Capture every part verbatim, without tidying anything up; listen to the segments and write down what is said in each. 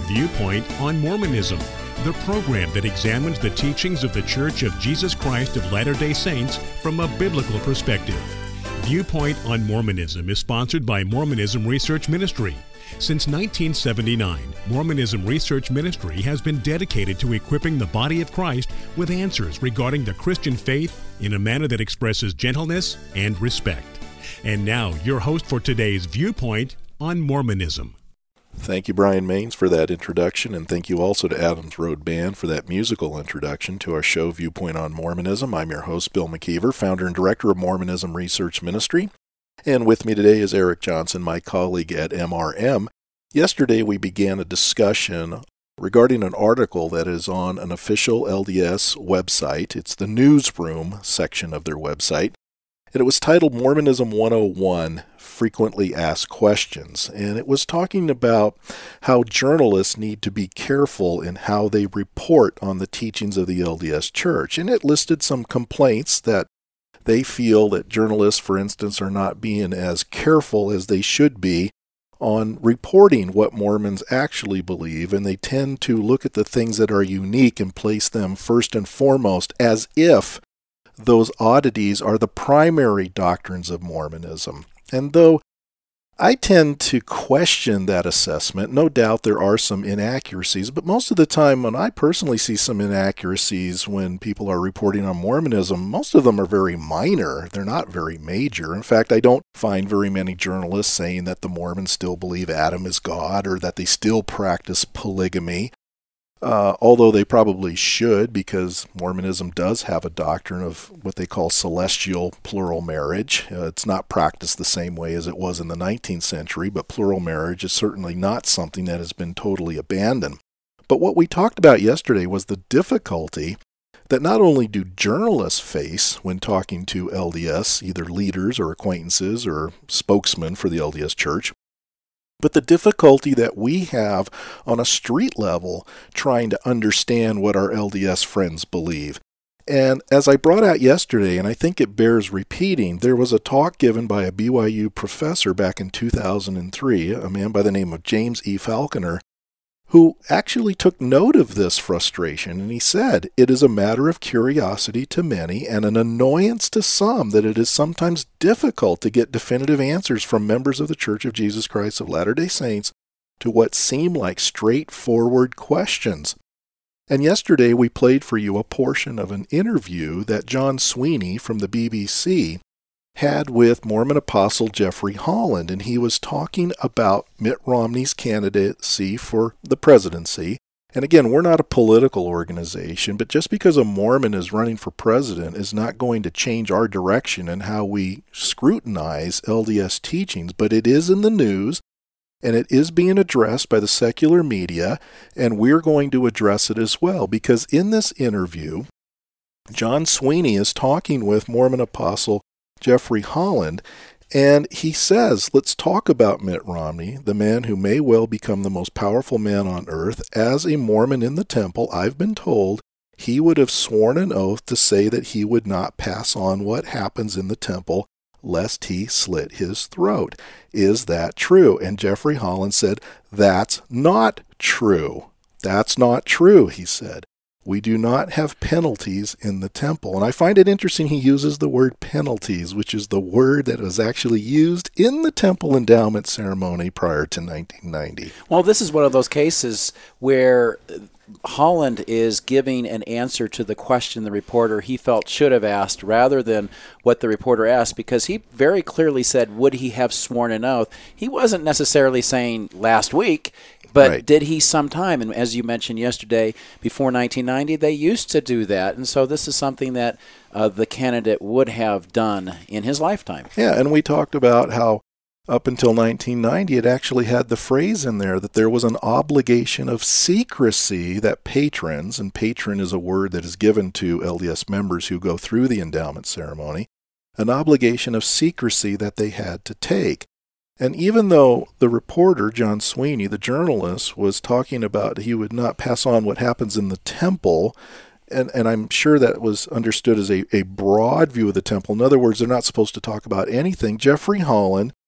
Viewpoint on Mormonism, the program that examines the teachings of the Church of Jesus Christ of Latter-day Saints from a biblical perspective. Viewpoint on Mormonism is sponsored by Mormonism Research Ministry. Since nineteen seventy-nine, Mormonism Research Ministry has been dedicated to equipping the body of Christ with answers regarding the Christian faith in a manner that expresses gentleness and respect. And now, your host for today's Viewpoint on Mormonism. Thank you, Brian Maines, for that introduction, and thank you also to Adams Road Band for that musical introduction to our show, Viewpoint on Mormonism. I'm your host, Bill McKeever, founder and director of Mormonism Research Ministry. And with me today is Eric Johnson, my colleague at M R M. Yesterday, we began a discussion regarding an article that is on an official L D S website. It's the newsroom section of their website. And it was titled Mormonism one oh one, Frequently Asked Questions. And it was talking about how journalists need to be careful in how they report on the teachings of the L D S Church. And it listed some complaints that they feel that journalists, for instance, are not being as careful as they should be on reporting what Mormons actually believe. And they tend to look at the things that are unique and place them first and foremost as if those oddities are the primary doctrines of Mormonism. And though I tend to question that assessment, no doubt there are some inaccuracies, but most of the time when I personally see some inaccuracies when people are reporting on Mormonism, most of them are very minor. They're not very major. In fact, I don't find very many journalists saying that the Mormons still believe Adam is God or that they still practice polygamy. Uh, although they probably should, because Mormonism does have a doctrine of what they call celestial plural marriage. Uh, it's not practiced the same way as it was in the nineteenth century, but plural marriage is certainly not something that has been totally abandoned. But what we talked about yesterday was the difficulty that not only do journalists face when talking to L D S, either leaders or acquaintances or spokesmen for the L D S Church, but the difficulty that we have on a street level trying to understand what our L D S friends believe. And as I brought out yesterday, and I think it bears repeating, there was a talk given by a B Y U professor back in two thousand three, a man by the name of James E. Falconer, who actually took note of this frustration, and he said, "It is a matter of curiosity to many and an annoyance to some that it is sometimes difficult to get definitive answers from members of the Church of Jesus Christ of Latter-day Saints to what seem like straightforward questions." And yesterday we played for you a portion of an interview that John Sweeney from the B B C had with Mormon Apostle Jeffrey Holland, and he was talking about Mitt Romney's candidacy for the presidency. And again, we're not a political organization, but just because a Mormon is running for president is not going to change our direction and how we scrutinize L D S teachings, but it is in the news, and it is being addressed by the secular media, and we're going to address it as well, because in this interview, John Sweeney is talking with Mormon Apostle Jeffrey Holland, and he says, let's talk about Mitt Romney, the man who may well become the most powerful man on earth. As a Mormon in the temple, I've been told he would have sworn an oath to say that he would not pass on what happens in the temple, lest he slit his throat. Is that true? And Jeffrey Holland said, that's not true. That's not true, he said. We do not have penalties in the temple. And I find it interesting he uses the word penalties, which is the word that was actually used in the temple endowment ceremony prior to nineteen ninety. Well, this is one of those cases where Holland is giving an answer to the question the reporter he felt should have asked rather than what the reporter asked, because he very clearly said, would he have sworn an oath? He wasn't necessarily saying last week, but right. Did he sometime? And as you mentioned yesterday, before nineteen ninety, they used to do that. And so this is something that uh, the candidate would have done in his lifetime. Yeah, and we talked about how up until nineteen ninety, it actually had the phrase in there that there was an obligation of secrecy that patrons, and patron is a word that is given to L D S members who go through the endowment ceremony, an obligation of secrecy that they had to take. And even though the reporter, John Sweeney, the journalist, was talking about he would not pass on what happens in the temple, and, and I'm sure that was understood as a, a broad view of the temple. In other words, they're not supposed to talk about anything. Jeffrey Holland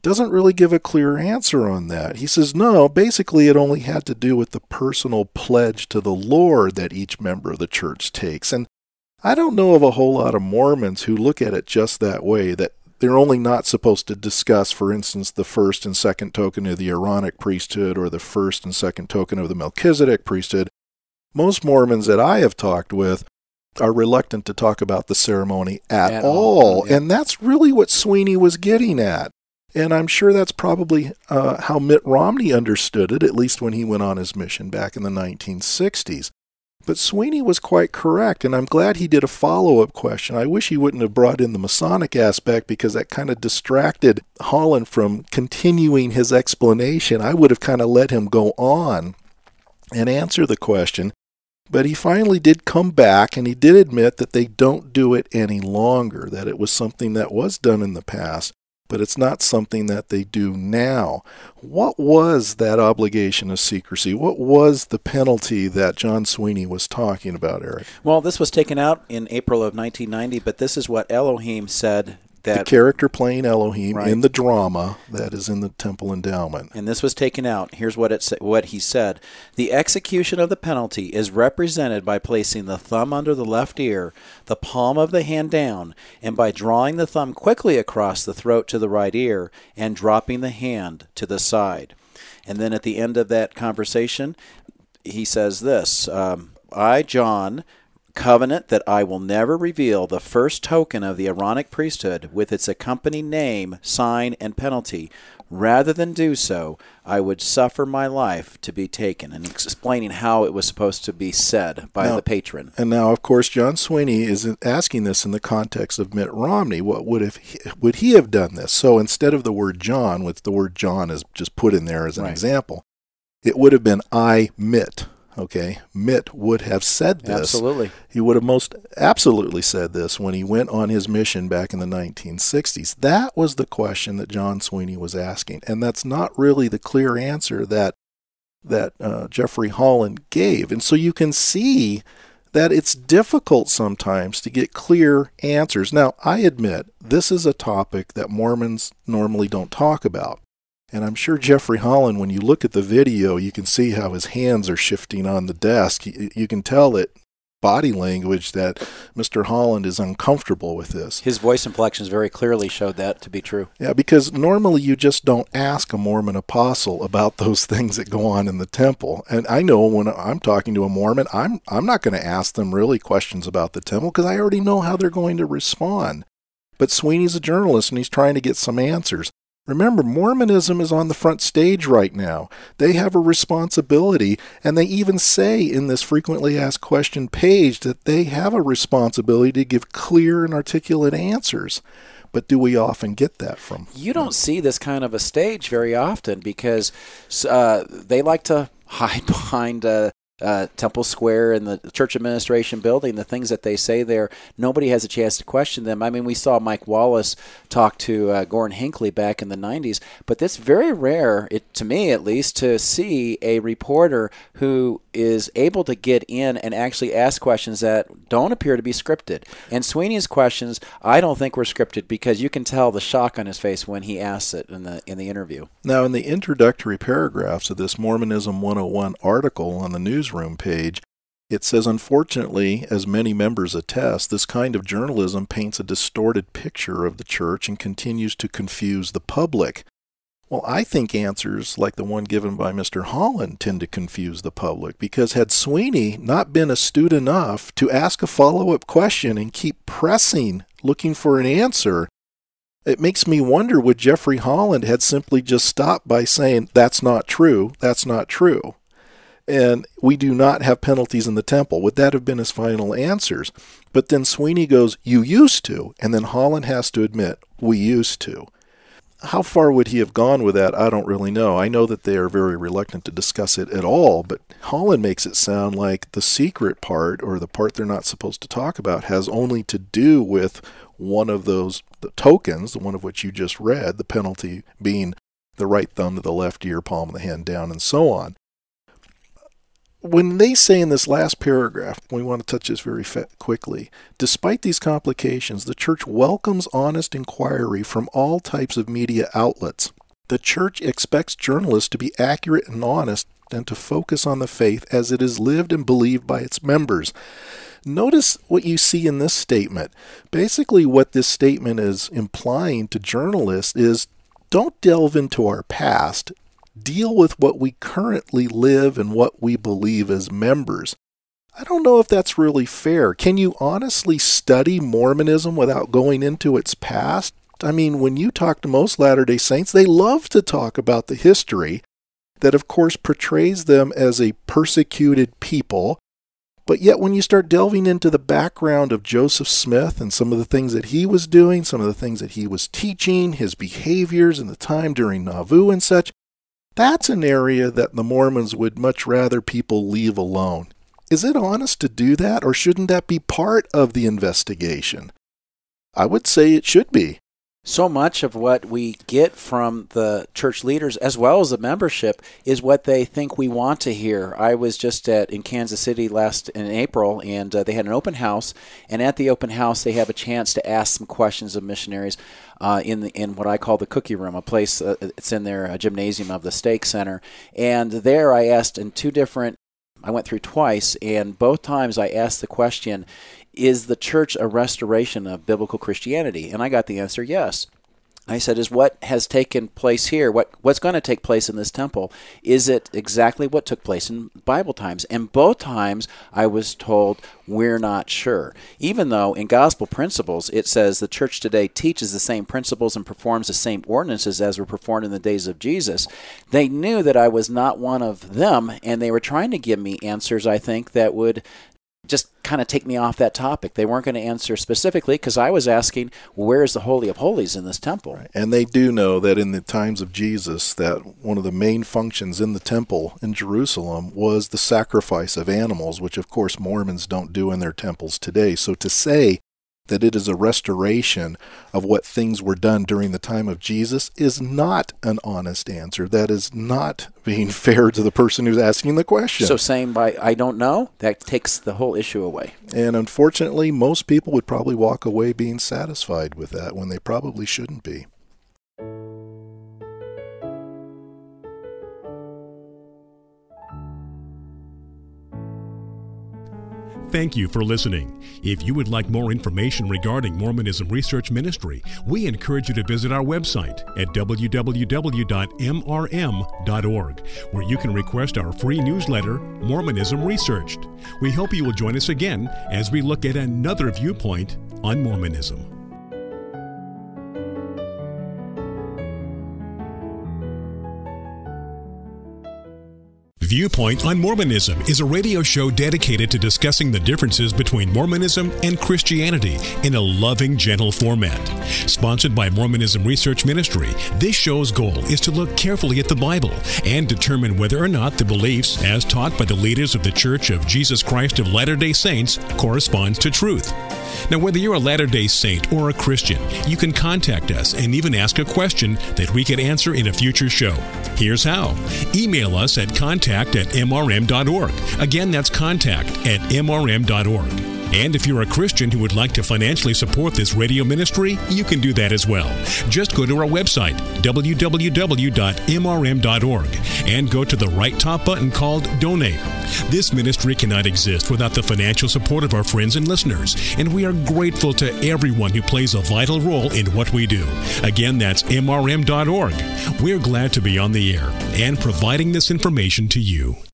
doesn't really give a clear answer on that. He says, no, basically it only had to do with the personal pledge to the Lord that each member of the church takes. And I don't know of a whole lot of Mormons who look at it just that way, that they're only not supposed to discuss, for instance, the first and second token of the Aaronic priesthood or the first and second token of the Melchizedek priesthood. Most Mormons that I have talked with are reluctant to talk about the ceremony at, at all. all. Yeah. And that's really what Sweeney was getting at. And I'm sure that's probably uh, how Mitt Romney understood it, at least when he went on his mission back in the nineteen sixties. But Sweeney was quite correct, and I'm glad he did a follow-up question. I wish he wouldn't have brought in the Masonic aspect, because that kind of distracted Holland from continuing his explanation. I would have kind of let him go on and answer the question. But he finally did come back, and he did admit that they don't do it any longer, that it was something that was done in the past, but it's not something that they do now. What was that obligation of secrecy? What was the penalty that John Sweeney was talking about, Eric? Well, this was taken out in April of nineteen ninety, but this is what Elohim said. That, the character playing Elohim right. in the drama that is in the Temple Endowment. And this was taken out. Here's what it sa- what he said. The execution of the penalty is represented by placing the thumb under the left ear, the palm of the hand down, and by drawing the thumb quickly across the throat to the right ear and dropping the hand to the side. And then at the end of that conversation, he says this, um, I, John, covenant that I will never reveal the first token of the Aaronic priesthood with its accompanying name, sign, and penalty. Rather than do so, I would suffer my life to be taken, and explaining how it was supposed to be said by now, the patron. And now, of course, John Sweeney is asking this in the context of Mitt Romney. What would if he, would he have done this? So instead of the word John, with the word John is just put in there as an right. example, it would have been I, Mitt. Okay, Mitt would have said this. Absolutely. He would have most absolutely said this when he went on his mission back in the nineteen sixties. That was the question that John Sweeney was asking, and that's not really the clear answer that that uh, Jeffrey Holland gave. And so you can see that it's difficult sometimes to get clear answers. Now, I admit, this is a topic that Mormons normally don't talk about. And I'm sure Jeffrey Holland, when you look at the video, you can see how his hands are shifting on the desk. You, you can tell it body language that Mister Holland is uncomfortable with this. His voice inflections very clearly showed that to be true. Yeah, because normally you just don't ask a Mormon apostle about those things that go on in the temple. And I know when I'm talking to a Mormon, I'm I'm not going to ask them really questions about the temple because I already know how they're going to respond. But Sweeney's a journalist and he's trying to get some answers. Remember, Mormonism is on the front stage right now. They have a responsibility, and they even say in this frequently asked question page that they have a responsibility to give clear and articulate answers. But do we often get that from? You don't see this kind of a stage very often because uh, they like to hide behind uh, uh, Temple Square and the church administration building. The things that they say there, nobody has a chance to question them. I mean, we saw Mike Wallace talk to uh, Gordon Hinckley back in the nineties, but it's very rare, it, to me at least, to see a reporter who is able to get in and actually ask questions that don't appear to be scripted. And Sweeney's questions, I don't think were scripted because you can tell the shock on his face when he asks it in the in the interview. Now, in the introductory paragraphs of this Mormonism one oh one article on the newsroom page, it says, unfortunately, as many members attest, this kind of journalism paints a distorted picture of the church and continues to confuse the public. Well, I think answers like the one given by Mister Holland tend to confuse the public, because had Sweeney not been astute enough to ask a follow-up question and keep pressing, looking for an answer, it makes me wonder, would Jeffrey Holland had simply just stopped by saying, that's not true, that's not true, and we do not have penalties in the temple? Would that have been his final answers? But then Sweeney goes, you used to, and then Holland has to admit, we used to. How far would he have gone with that? I don't really know. I know that they are very reluctant to discuss it at all, but Holland makes it sound like the secret part, or the part they're not supposed to talk about, has only to do with one of those the tokens, the one of which you just read, the penalty being the right thumb to the left ear, palm of the hand down, and so on. When they say in this last paragraph, we want to touch this very fa- quickly, despite these complications, the church welcomes honest inquiry from all types of media outlets. The church expects journalists to be accurate and honest and to focus on the faith as it is lived and believed by its members. Notice what you see in this statement. Basically, what this statement is implying to journalists is, don't delve into our past. Deal with what we currently live and what we believe as members. I don't know if that's really fair. Can you honestly study Mormonism without going into its past? I mean, when you talk to most Latter-day Saints, they love to talk about the history that, of course, portrays them as a persecuted people. But yet when you start delving into the background of Joseph Smith and some of the things that he was doing, some of the things that he was teaching, his behaviors in the time during Nauvoo and such, that's an area that the Mormons would much rather people leave alone. Is it honest to do that, or shouldn't that be part of the investigation? I would say it should be. So much of what we get from the church leaders as well as the membership is what they think we want to hear. I was just at in Kansas City last in April, and uh, they had an open house. And at the open house, they have a chance to ask some questions of missionaries uh, in the, in what I call the cookie room, a place uh, it's in their uh, gymnasium of the Stake Center. And there, I asked in two different. I went through twice, and both times I asked the question, is the church a restoration of biblical Christianity? And I got the answer, yes. I said, is what has taken place here, what what's going to take place in this temple, is it exactly what took place in Bible times? And both times I was told, we're not sure. Even though in gospel principles it says the church today teaches the same principles and performs the same ordinances as were performed in the days of Jesus, they knew that I was not one of them, and they were trying to give me answers, I think, that would just kind of take me off that topic. They weren't going to answer specifically because I was asking, where is the Holy of Holies in this temple? Right. And they do know that in the times of Jesus, that one of the main functions in the temple in Jerusalem was the sacrifice of animals, which of course Mormons don't do in their temples today. So to say that it is a restoration of what things were done during the time of Jesus is not an honest answer. That is not being fair to the person who's asking the question. So saying by I don't know, that takes the whole issue away. And unfortunately, most people would probably walk away being satisfied with that when they probably shouldn't be. Thank you for listening. If you would like more information regarding Mormonism Research Ministry, we encourage you to visit our website at w w w dot m r m dot org, where you can request our free newsletter, Mormonism Researched. We hope you will join us again as we look at another viewpoint on Mormonism. Viewpoint on Mormonism is a radio show dedicated to discussing the differences between Mormonism and Christianity in a loving, gentle format. Sponsored by Mormonism Research Ministry, this show's goal is to look carefully at the Bible and determine whether or not the beliefs as taught by the leaders of the Church of Jesus Christ of Latter-day Saints corresponds to truth. Now, whether you're a Latter-day Saint or a Christian, you can contact us and even ask a question that we could answer in a future show. Here's how. Email us at contact at m r m dot org. Again, that's contact at m r m dot org. And if you're a Christian who would like to financially support this radio ministry, you can do that as well. Just go to our website, w w w dot m r m dot org, and go to the right top button called Donate. This ministry cannot exist without the financial support of our friends and listeners, and we are grateful to everyone who plays a vital role in what we do. Again, that's m r m dot org. We're glad to be on the air and providing this information to you.